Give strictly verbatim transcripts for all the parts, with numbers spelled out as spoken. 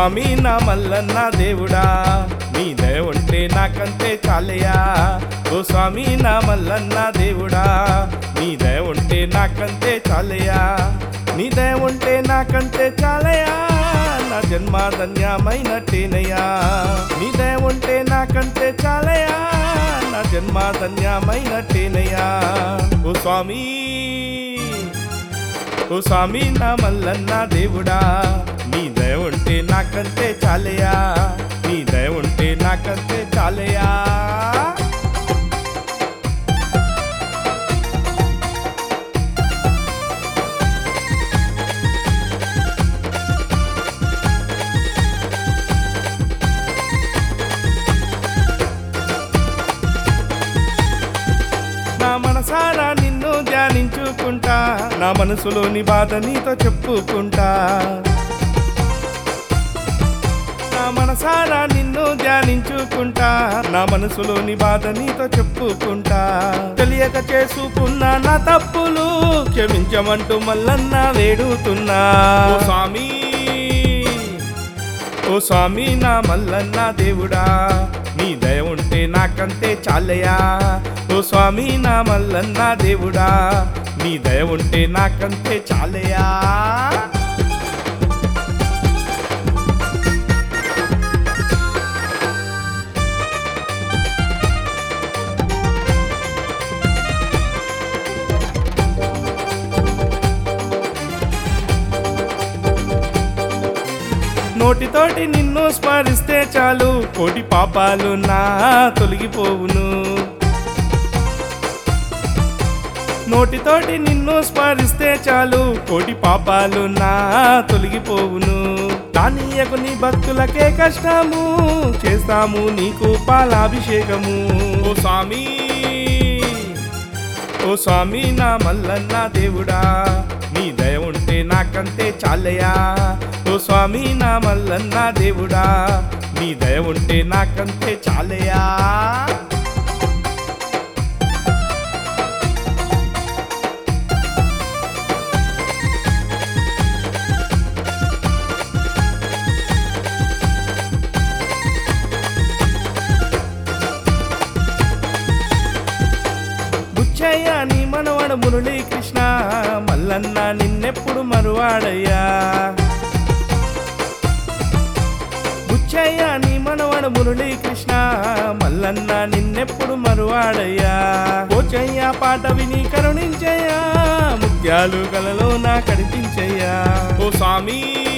స్వామి నా మల్లన్న దేవుడా నీ దయ ఉంటే నాకంతే చాలయా ఓ స్వామి నా మల్లన్న దేవుడా నీ దయ ఉంటే నాకంతే చాలయా నీ దయ ఉంటే నాకంతే చాలయా నా జన్మ ధన్యమైనట్టేనయ్యా నీ దయ ఉంటే నాకంతే చాలయా నా జన్మ ధన్యమైనట్టేనయ్యా ఓ స్వామి ఓ స్వామి నా మల్లన్న దేవుడా నీ దయ ఉంటే నాకంతే చాలయా నీ దయ ఉంటే నాకంతే చాలయా నా మనసారా నిన్ను ధ్యానించుకుంటా నా మనసులోని బాధ నీతో చెప్పుకుంటా నా మనసారా నిన్ను ధ్యానించుకుంటా నా మనసులోని బాధ నీతో చెప్పుకుంటా తెలియక చేసుకున్నా నా తప్పులు క్షమించమంటూ మల్లన్న వేడుతున్నా ఓ స్వామి ఓ స్వామి నా మల్లన్న దేవుడా నీ దయ ఉంటే నాకంతే చాలయా ఓ స్వామి నా మల్లన్న దేవుడా నీ దయ ఉంటే నాకంతే చాలయా నోటితోటి నిన్ను స్మరిస్తే చాలు కోటి పాపాలు నా తొలగిపోవును నోటితోటి నిన్ను స్మరిస్తే చాలు కోటి పాపాలు నా తొలగిపోవును దానియకు నీ భక్తులకే కష్టము చేస్తాము నీకు పాలాభిషేకము ఓ స్వామి ఓ స్వామి నా మల్లన్న దేవుడా నీ దయ ఉంటే నాకంతే చాలయా ఓ స్వామి నా మల్లన్న దేవుడా నీ దయ ఉంటే నాకంతే చాలయా బుచ్చయ్య నీ మనవడు మురళీ కృష్ణ మల్లన్న నిన్నెప్పుడు మరువాడయ్యా బుచ్చయ్య నీ మనవడు మురళీ కృష్ణ మల్లన్న నిన్నెప్పుడు మరువాడయ్యా పోచయ్య పాట విని కరుణించయ్యా ముత్యాలు కలలో నా కనిపించయ్యా ఓ స్వామి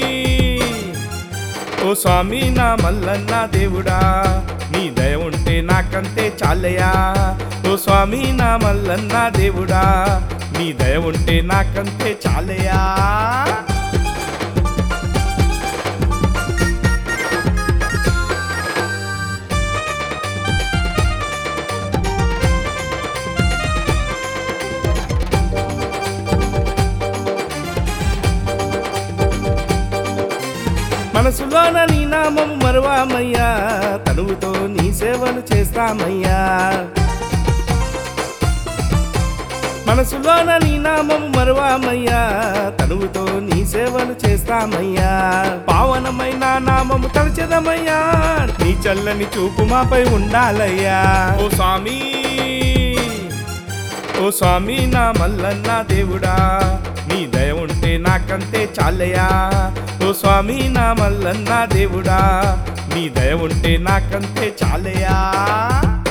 ఓ స్వామి నా మల్లన్న దేవుడా నీ దయ ఉంటే నాకంతే చాలయా ఓ స్వామి నా మల్లన్న దేవుడా నీ దయ ఉంటే నాకంతే చాలయా మనసులోన నీ నామము మరువామయ్యా తనువుతో నీ సేవలు చేస్తామయ్యా మనసులోన నీ నామము మరువామయ్యా తనువుతో నీ సేవలు చేస్తామయ్యా పావనమైన నామము తలచెదమయ్యా నీ చల్లని చూపు మాపై ఉండాలయ్యా ఓ స్వామి ఓ స్వామి నా మల్లన్న దేవుడా నీ దయ ఉంటే నాకంతే చాలయా ఓ స్వామి నా మల్లన్న దేవుడా నీ దయ ఉంటే నాకంతే చాలయా